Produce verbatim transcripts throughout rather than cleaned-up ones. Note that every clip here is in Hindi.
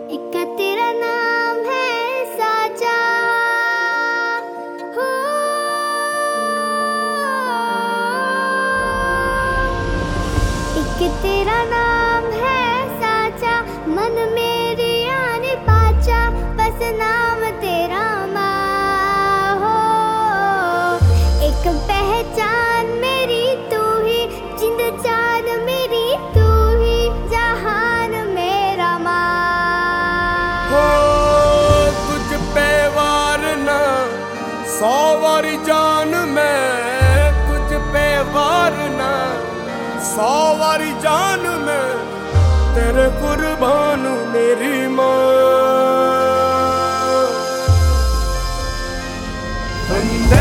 एक तेरा नाम है साजा हो, एक तेरा नाम है साजा, मन मेरी आने पाचा, बस नाम तेरा माँ हो। एक पहचान मेरी तू ही, जिंद जान मेरी तू ही, जहान मेरा माँ हो। तुझ पे वारना सौ वारी जान मैं, तुझ पे वारना सौ वारी जान मैं, तेरे कुर्बान मेरी माँ। वंदे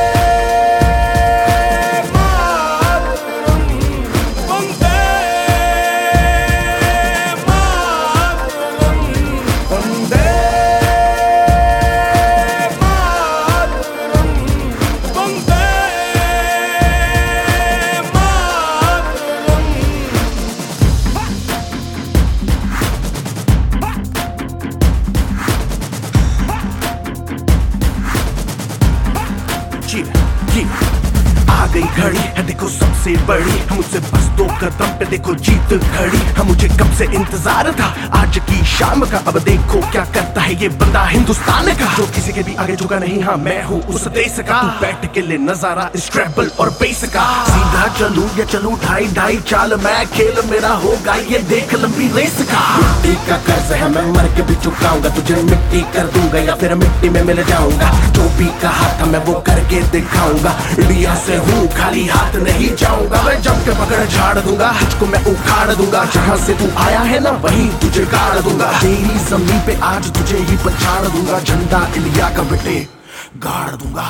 आ गई घड़ी है देखो सबसे बड़ी, हम मुझसे बस दो कदम पे देखो जीत खड़ी। हम मुझे कब से इंतजार था आज की शाम का, अब देखो क्या करता है ये बंदा हिंदुस्तान का, जो किसी के भी आगे झुका नहीं। हाँ मैं हूँ उस देश का, तू बैठ के ले नजारा इस ट्रैवल और बेस का। सीधा चलूं या चलूं ढाई ढाई चाल, मैं खेल मेरा होगा ये देख लंबी रेस का। मिट्टी का कर्ज है मैं मर के भी चुकाऊंगा, तुझे मिट्टी कर दूंगा या फिर मिट्टी में मिल जाऊंगा। जो भी कहा था मैं वो करके दिखाऊंगा, इंडिया से हूँ खाली हाथ नहीं जाऊंगा। मैं जम के पकड़ झाड़ दूंगा, तुझको मैं उखाड़ दूंगा, जहाँ से तू आया है ना वहीं तुझे गाड़ दूंगा। तेरी जमीन पे आज तुझे ही पछाड़ दूंगा, झंडा इंडिया का बेटे गाड़ दूंगा।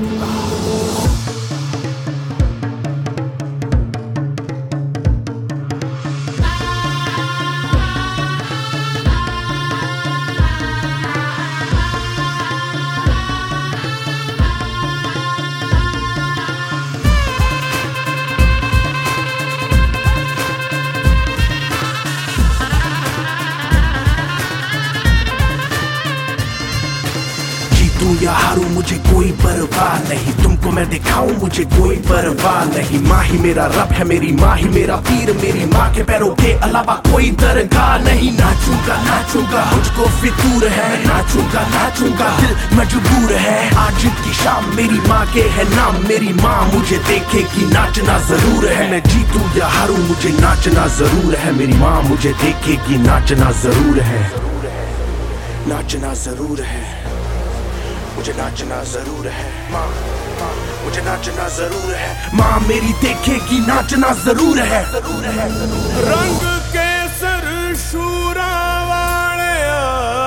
तू या हारू मुझे कोई परवाह नहीं, तुमको मैं दिखाऊं मुझे कोई परवाह नहीं। माँ ही मेरा रब है, मेरी माँ ही मेरा पीर, मेरी माँ के पैरों के अलावा कोई दरगाह नहीं। नाचूंगा नाचूंगा मुझको फितूर है, नाचूंगा नाचूंगा दिल मजबूर है। आज की शाम मेरी माँ के है नाम, मेरी माँ मुझे देखेगी नाचना जरूर है। मैं जीतूं या हारू मुझे नाचना जरूर है, मेरी माँ मुझे देखेगी नाचना जरूर है, नाचना जरूर है, मुझे नाचना जरूर है। माँ माँ मुझे नाचना जरूर है, माँ मेरी देखेगी नाचना जरूर है, जरूर है, जरूर है। रंग केसर शूरा वालिया,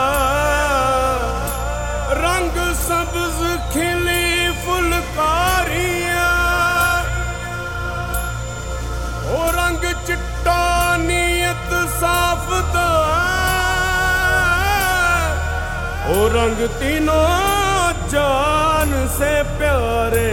रंग सब्ज खिली फुलकारियां, ओ रंग चिट्टा नीयत साफ तो, ओ रंग तीनों जान से प्यारे,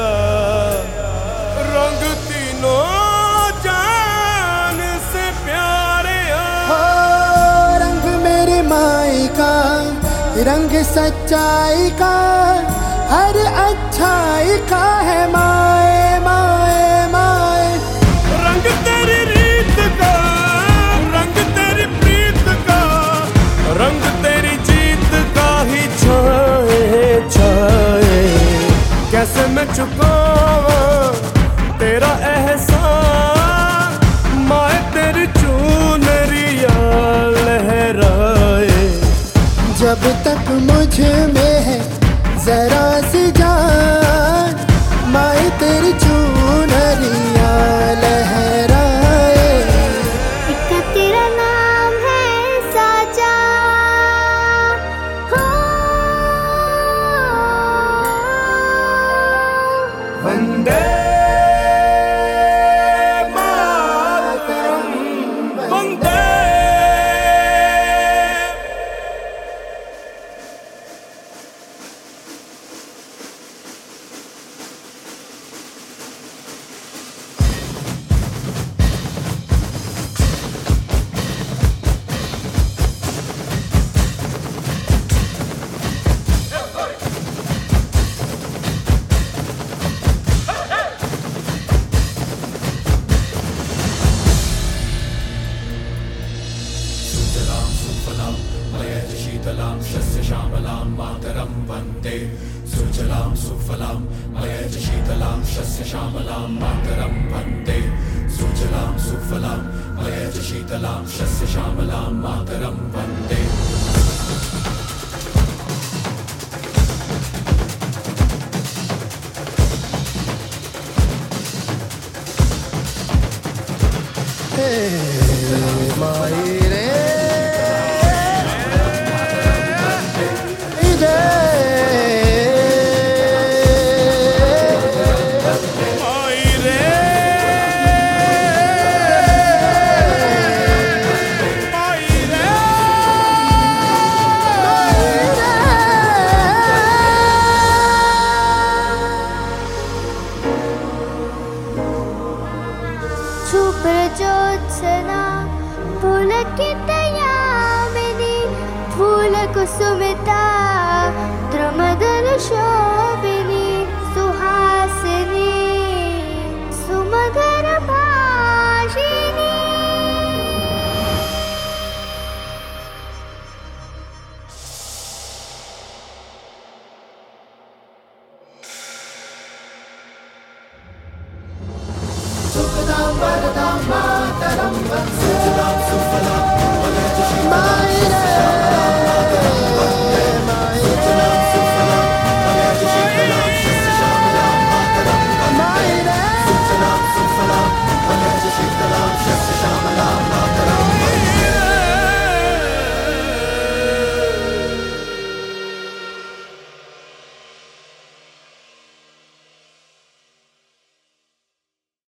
रंग तीनों जान से प्यारे। हो रंग मेरी माई का, रंग सच्चाई का, हर अच्छाई का है माए माए माए। रंग तेरी रीत का, रंग तेरी प्रीत का, रंग तेरी जीत का ही छाए छाए। कैसे मैं चुकाऊं तेरा एहसान, माए तेरी चुनरिया लहराए। जब तक मुझ में है जरा सी जान, माए तेरी चुनरिया लहराए। एक तेरा नाम है साजा हो, वंदे मातरम, वंदे। वन्दे सुजलां सुफलां मयजशीतलां शस्यश्यामलां मातरं वन्दे सुजलां सुफलां मयजशीतलां शस्यश्यामलां मातरं वन्दे मायरे ज्योत्सना पुलकितयामिनी फूलकुसुमिता द्रुमदलशोभिनी सुहासिनी सुमधुरभाषिणी सुखदां वरदां मातरं वन्दे